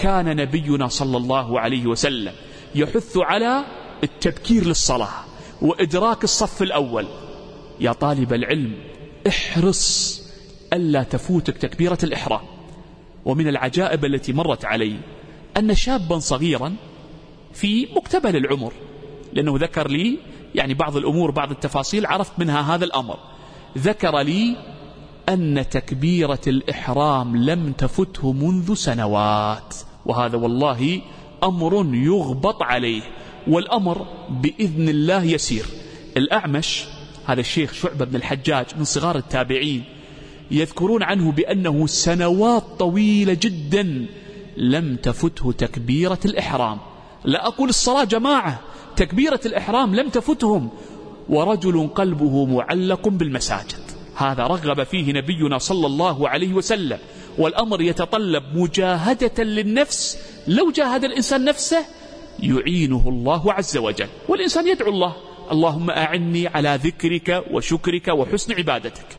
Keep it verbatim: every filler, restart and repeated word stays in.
كان نبينا صلى الله عليه وسلم يحث على التبكير للصلاة وإدراك الصف الأول. يا طالب العلم احرص ألا تفوتك تكبيرة الإحرام. ومن العجائب التي مرت علي أن شابا صغيرا في مقتبل العمر، لأنه ذكر لي يعني بعض الأمور بعض التفاصيل عرفت منها هذا الأمر، ذكر لي أن تكبيرة الإحرام لم تفته منذ سنوات، وهذا والله أمر يغبط عليه، والأمر بإذن الله يسير. الأعمش هذا الشيخ شعبة بن الحجاج من صغار التابعين يذكرون عنه بأنه سنوات طويلة جدا لم تفته تكبيرة الإحرام. لا أقول الصلاة جماعة، تكبيرة الإحرام لم تفتهم، ورجل قلبه معلق بالمساجد. هذا رغب فيه نبينا صلى الله عليه وسلم، والأمر يتطلب مجاهدة للنفس. لو جاهد الإنسان نفسه يعينه الله عز وجل، والإنسان يدعو الله: اللهم أعني على ذكرك وشكرك وحسن عبادتك.